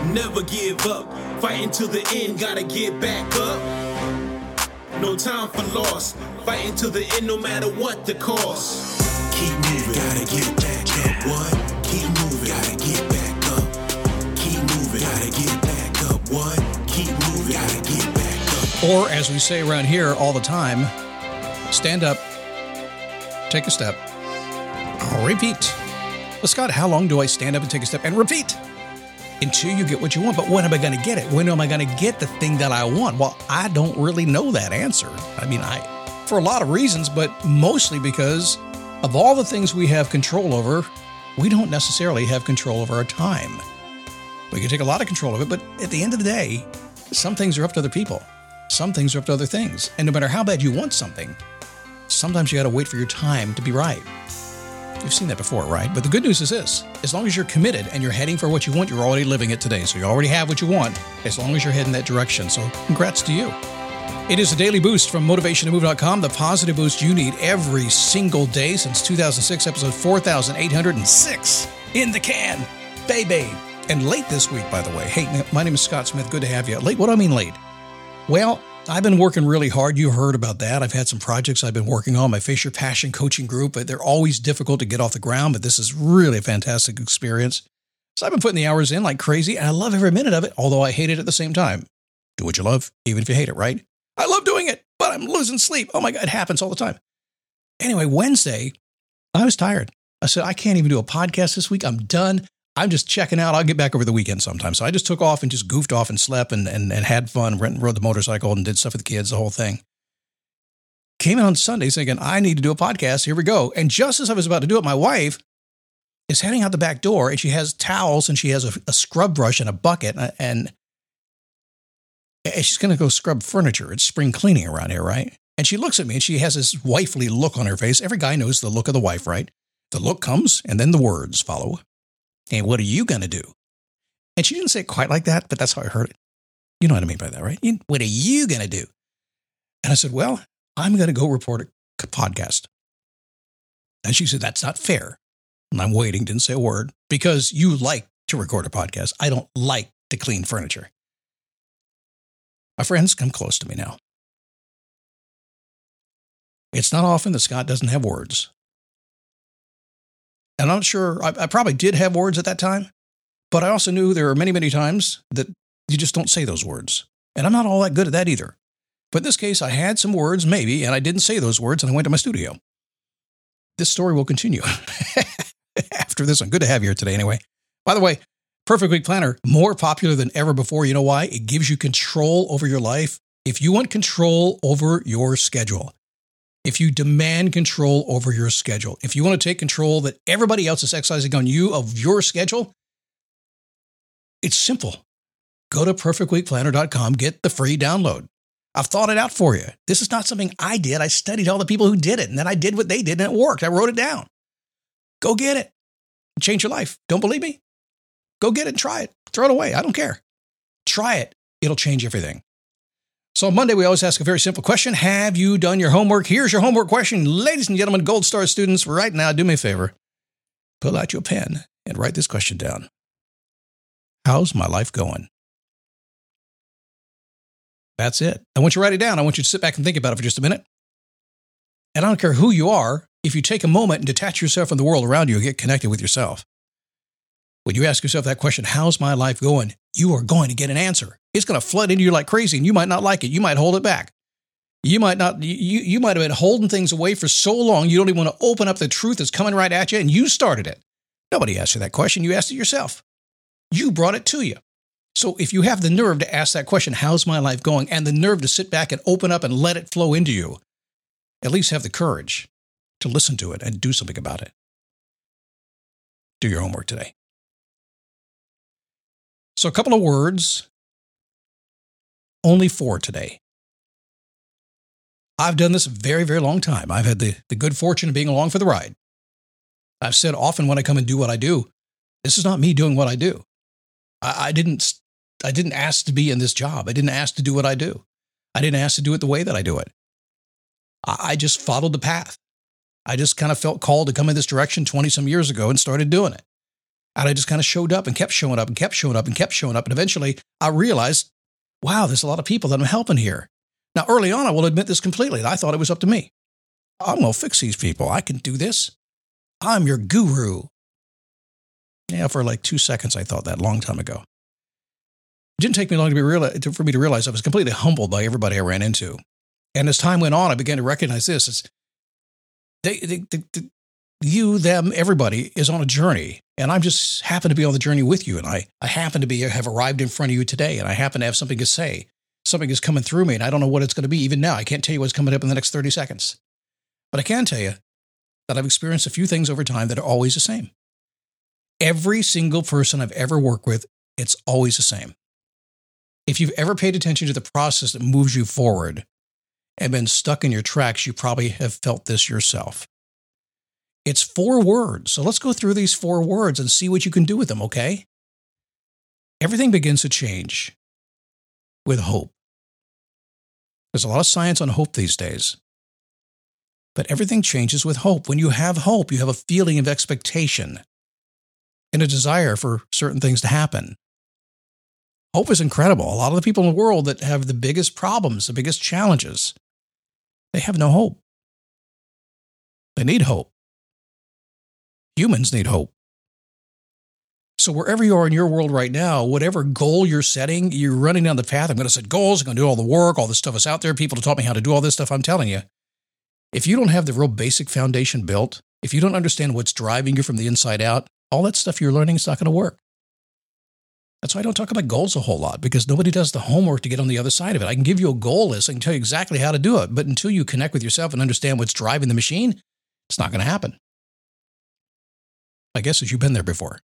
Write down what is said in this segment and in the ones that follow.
Never give up. Fighting till the end, gotta get back up. No time for loss. Fighting till the end, no matter what the cost. Keep moving, gotta get back up. What? Keep moving, gotta get back up. Keep moving, gotta get back up. What? Keep moving, gotta get back up. Or, as we say around here all the time, stand up, take a step, repeat. Well, Scott, how long do I stand up and take a step and repeat? Until you get what you want. But when am I going to get it? When am I going to get the thing that I want? Well, I don't really know that answer. I mean, for a lot of reasons, but mostly because of all the things we have control over, we don't necessarily have control over our time. We can take a lot of control of it, but at the end of the day, some things are up to other people. Some things are up to other things. And no matter how bad you want something, sometimes you got to wait for your time to be right. You've seen that before, right? But the good news is this. As long as you're committed and you're heading for what you want, you're already living it today. So you already have what you want, as long as you're heading that direction. So congrats to you. It is a daily boost from motivationtomove.com, the positive boost you need every single day since 2006, episode 4806 in the can, baby. And late this week, by the way. Hey, my name is Scott Smith. Good to have you. Late? What do I mean late? Well, I've been working really hard. You heard about that. I've had some projects I've been working on, my Face Your Passion coaching group. They're always difficult to get off the ground, but this is really a fantastic experience. So I've been putting the hours in like crazy, and I love every minute of it, although I hate it at the same time. Do what you love, even if you hate it, right? I love doing it, but I'm losing sleep. Oh my God, it happens all the time. Anyway, Wednesday, I was tired. I said, I can't even do a podcast this week. I'm done. I'm just checking out. I'll get back over the weekend sometime. So I just took off and just goofed off and slept and had fun, rode the motorcycle and did stuff with the kids, the whole thing. Came in on Sunday thinking, I need to do a podcast. Here we go. And just as I was about to do it, my wife is heading out the back door and she has towels and she has a scrub brush and a bucket and she's going to go scrub furniture. It's spring cleaning around here, right? And she looks at me and she has this wifely look on her face. Every guy knows the look of the wife, right? The look comes and then the words follow. And what are you going to do? And she didn't say it quite like that, but that's how I heard it. You know what I mean by that, right? What are you going to do? And I said, well, I'm going to go report a podcast. And she said, that's not fair. And I'm waiting, didn't say a word, because you like to record a podcast. I don't like to clean furniture. My friends, come close to me now. It's not often that Scott doesn't have words. And I'm not sure, I probably did have words at that time, but I also knew there are many, many times that you just don't say those words. And I'm not all that good at that either. But in this case, I had some words, maybe, and I didn't say those words, and I went to my studio. This story will continue after this one. Good to have you here today anyway. By the way, Perfect Week Planner, more popular than ever before. You know why? It gives you control over your life. If you want control over your schedule, if you demand control over your schedule, if you want to take control that everybody else is exercising on you of your schedule, it's simple. Go to perfectweekplanner.com, get the free download. I've thought it out for you. This is not something I did. I studied all the people who did it, and then I did what they did, and it worked. I wrote it down. Go get it. Change your life. Don't believe me? Go get it and try it. Throw it away. I don't care. Try it. It'll change everything. So on Monday, we always ask a very simple question. Have you done your homework? Here's your homework question. Ladies and gentlemen, Gold Star students, right now, do me a favor. Pull out your pen and write this question down. How's my life going? That's it. I want you to write it down. I want you to sit back and think about it for just a minute. And I don't care who you are. If you take a moment and detach yourself from the world around you and get connected with yourself. When you ask yourself that question, how's my life going? You are going to get an answer. It's going to flood into you like crazy, and you might not like it. You might hold it back. You might not. You might have been holding things away for so long, you don't even want to open up the truth that's coming right at you, and you started it. Nobody asked you that question. You asked it yourself. You brought it to you. So if you have the nerve to ask that question, how's my life going, and the nerve to sit back and open up and let it flow into you, at least have the courage to listen to it and do something about it. Do your homework today. So a couple of words, only 4 today. I've done this a very, very long time. I've had the good fortune of being along for the ride. I've said often when I come and do what I do, this is not me doing what I do. I didn't ask to be in this job. I didn't ask to do what I do. I didn't ask to do it the way that I do it. I just followed the path. I just kind of felt called to come in this direction 20 some years ago and started doing it. And I just kind of showed up and kept showing up and kept showing up and kept showing up. And eventually I realized, wow, there's a lot of people that I'm helping here. Now, early on, I will admit this completely. I thought it was up to me. I'm going to fix these people. I can do this. I'm your guru. Yeah, for like 2 seconds, I thought that a long time ago. It didn't take me long for me to realize I was completely humbled by everybody I ran into. And as time went on, I began to recognize this. You, them, everybody is on a journey. And I'm just happen to be on the journey with you. And I happen to have arrived in front of you today. And I happen to have something to say. Something is coming through me. And I don't know what it's going to be. Even now, I can't tell you what's coming up in the next 30 seconds. But I can tell you that I've experienced a few things over time that are always the same. Every single person I've ever worked with, it's always the same. If you've ever paid attention to the process that moves you forward and been stuck in your tracks, you probably have felt this yourself. It's 4 words. So let's go through these 4 words and see what you can do with them, okay? Everything begins to change with hope. There's a lot of science on hope these days. But everything changes with hope. When you have hope, you have a feeling of expectation and a desire for certain things to happen. Hope is incredible. A lot of the people in the world that have the biggest problems, the biggest challenges, they have no hope. They need hope. Humans need hope. So wherever you are in your world right now, whatever goal you're setting, you're running down the path. I'm going to set goals. I'm going to do all the work. All this stuff is out there. People have taught me how to do all this stuff. I'm telling you, if you don't have the real basic foundation built, if you don't understand what's driving you from the inside out, all that stuff you're learning is not going to work. That's why I don't talk about goals a whole lot, because nobody does the homework to get on the other side of it. I can give you a goal list. I can tell you exactly how to do it. But until you connect with yourself and understand what's driving the machine, it's not going to happen. I guess as you've been there before.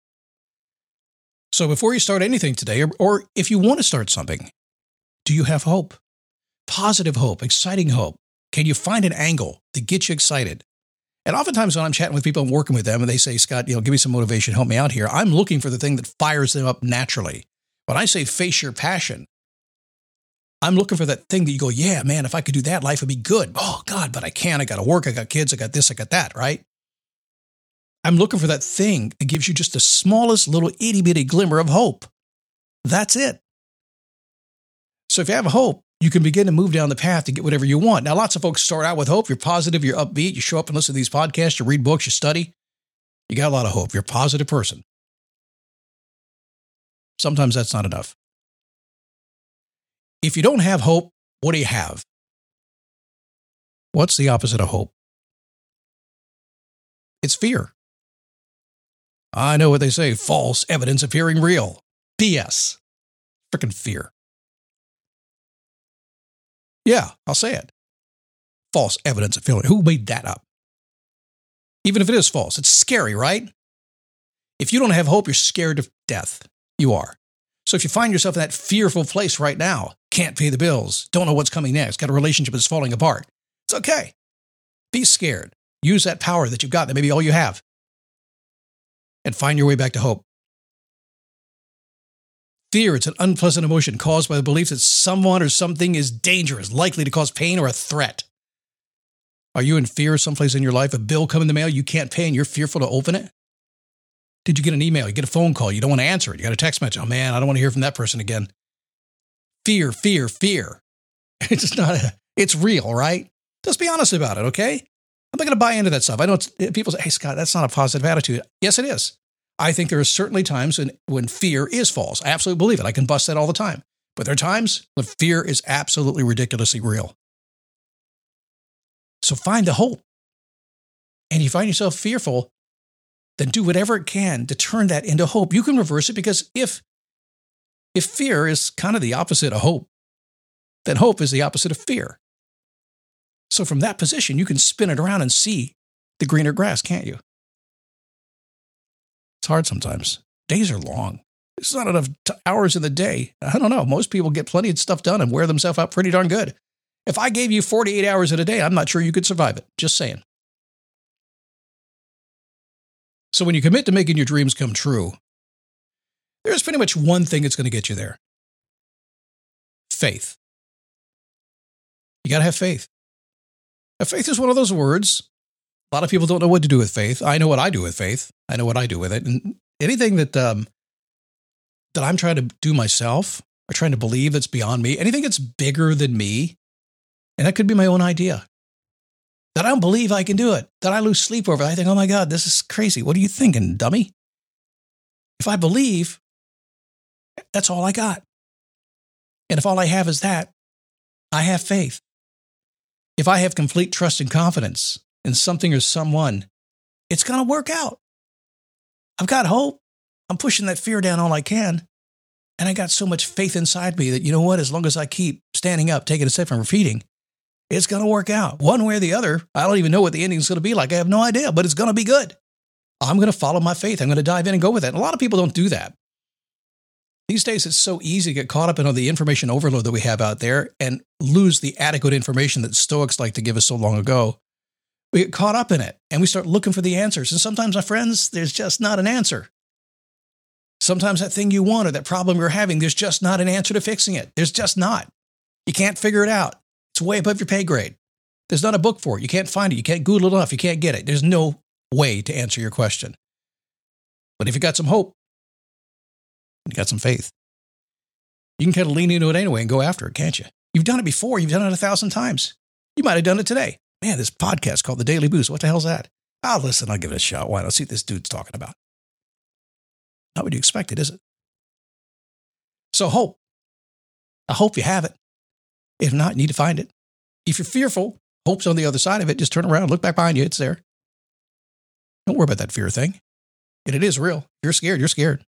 So before you start anything today, or if you want to start something, do you have hope? Positive hope, exciting hope. Can you find an angle that gets you excited? And oftentimes when I'm chatting with people and working with them and they say, Scott, give me some motivation, help me out here, I'm looking for the thing that fires them up naturally. When I say face your passion, I'm looking for that thing that you go, yeah, man, if I could do that, life would be good. Oh, God, but I can't. I got to work. I got kids. I got this. I got that, right? I'm looking for that thing that gives you just the smallest little itty-bitty glimmer of hope. That's it. So if you have hope, you can begin to move down the path to get whatever you want. Now, lots of folks start out with hope. You're positive, you're upbeat, you show up and listen to these podcasts, you read books, you study. You got a lot of hope. You're a positive person. Sometimes that's not enough. If you don't have hope, what do you have? What's the opposite of hope? It's fear. I know what they say, false evidence appearing real. BS. Freaking fear. Yeah, I'll say it. False evidence of feeling. Who made that up? Even if it is false, it's scary, right? If you don't have hope, you're scared to death. You are. So if you find yourself in that fearful place right now, can't pay the bills, don't know what's coming next, got a relationship that's falling apart, it's okay. Be scared. Use that power that you've got, that may be all you have, and find your way back to hope. Fear, it's an unpleasant emotion caused by the belief that someone or something is dangerous, likely to cause pain or a threat. Are you in fear someplace in your life? A bill coming in the mail you can't pay and you're fearful to open it? Did you get an email? You get a phone call. You don't want to answer it. You got a text message. Oh man, I don't want to hear from that person again. Fear, fear, fear. It's real, right? Just be honest about it, okay? I'm not going to buy into that stuff. I know people say, hey, Scott, that's not a positive attitude. Yes, it is. I think there are certainly times when fear is false. I absolutely believe it. I can bust that all the time. But there are times when fear is absolutely ridiculously real. So find the hope. And you find yourself fearful, then do whatever it can to turn that into hope. You can reverse it, because if fear is kind of the opposite of hope, then hope is the opposite of fear. So from that position, you can spin it around and see the greener grass, can't you? It's hard sometimes. Days are long. There's not enough hours in the day. I don't know. Most people get plenty of stuff done and wear themselves out pretty darn good. If I gave you 48 hours in a day, I'm not sure you could survive it. Just saying. So when you commit to making your dreams come true, there's pretty much one thing that's going to get you there. Faith. You got to have faith. Now, faith is one of those words A lot of people don't know what to do with faith. I know what I do with faith. I know what I do with it. And anything that I'm trying to do myself or trying to believe that's beyond me, anything that's bigger than me, and that could be my own idea, that I don't believe I can do it, that I lose sleep over. I think, oh my God, this is crazy. What are you thinking, dummy? If I believe, that's all I got. And if all I have is that, I have faith. If I have complete trust and confidence in something or someone, it's going to work out. I've got hope. I'm pushing that fear down all I can. And I got so much faith inside me that, you know what, as long as I keep standing up, taking a step and repeating, it's going to work out. One way or the other, I don't even know what the ending is going to be like. I have no idea, but it's going to be good. I'm going to follow my faith. I'm going to dive in and go with it. And a lot of people don't do that. These days, it's so easy to get caught up in all the information overload that we have out there and lose the adequate information that Stoics like to give us so long ago. We get caught up in it and we start looking for the answers. And sometimes, my friends, there's just not an answer. Sometimes that thing you want or that problem you're having, there's just not an answer to fixing it. There's just not. You can't figure it out. It's way above your pay grade. There's not a book for it. You can't find it. You can't Google it enough. You can't get it. There's no way to answer your question. But if you got some hope, you got some faith, you can kind of lean into it anyway and go after it, can't you? You've done it before. You've done it 1,000 times. You might have done it today. Man, this podcast called The Daily Boost. What the hell's that? Oh, listen, I'll give it a shot. Why not? See what this dude's talking about. Not what you expected, is it? So hope. I hope you have it. If not, you need to find it. If you're fearful, hope's on the other side of it. Just turn around, look back behind you. It's there. Don't worry about that fear thing. And it is real. If you're scared, you're scared.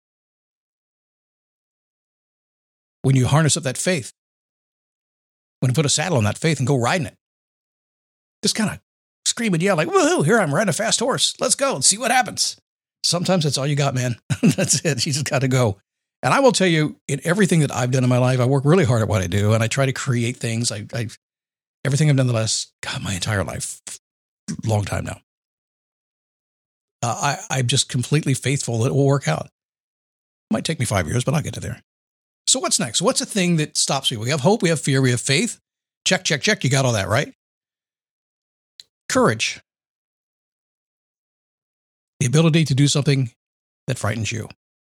When you harness up that faith, when you put a saddle on that faith and go riding it, just kind of scream and yell like, woohoo, here I'm riding a fast horse. Let's go and see what happens. Sometimes that's all you got, man. That's it. You just got to go. And I will tell you, in everything that I've done in my life, I work really hard at what I do, and I try to create things. Everything I've done the last, my entire life, long time now. I'm just completely faithful that it will work out. It might take me 5 years, but I'll get to there. So what's next? What's the thing that stops me? We have hope, we have fear, we have faith. Check, check, check. You got all that, right? Courage. The ability to do something that frightens you.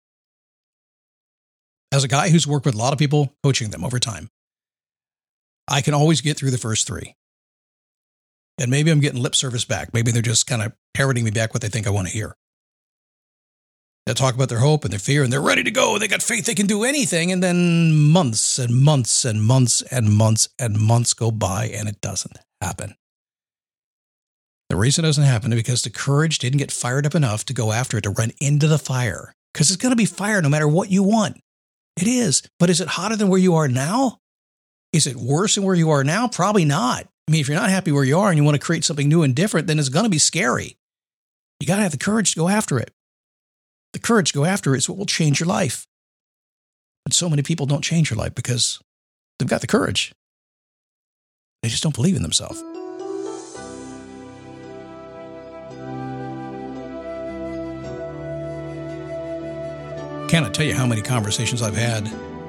As a guy who's worked with a lot of people, coaching them over time, I can always get through the first three. And maybe I'm getting lip service back. Maybe they're just kind of parroting me back what they think I want to hear. They talk about their hope and their fear, and they're ready to go. They got faith they can do anything. And then months and months and months and months and months go by, and it doesn't happen. The reason it doesn't happen is because the courage didn't get fired up enough to go after it, to run into the fire. Because it's going to be fire no matter what you want. It is. But is it hotter than where you are now? Is it worse than where you are now? Probably not. I mean, if you're not happy where you are and you want to create something new and different, then it's going to be scary. You got to have the courage to go after it. The courage to go after it is what will change your life. But so many people don't change your life because they've got the courage. They just don't believe in themselves. Cannot tell you how many conversations I've had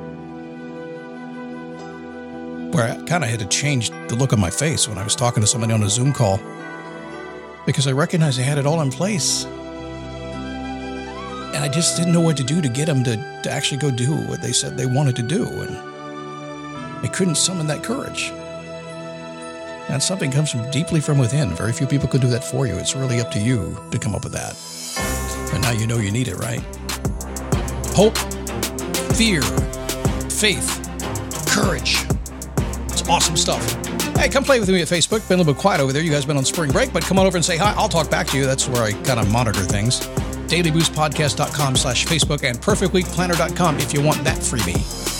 where I kind of had to change the look on my face when I was talking to somebody on a Zoom call because I recognized they had it all in place. And I just didn't know what to do to get them to actually go do what they said they wanted to do. And I couldn't summon that courage. And something comes from deeply from within. Very few people can do that for you. It's really up to you to come up with that. And now you know you need it, right? Hope, fear, faith, courage. It's awesome stuff. Hey, come play with me at Facebook. Been a little bit quiet over there. You guys been on spring break, but come on over and say hi. I'll talk back to you. That's where I kind of monitor things. DailyBoostPodcast.com/Facebook and PerfectWeekPlanner.com if you want that freebie.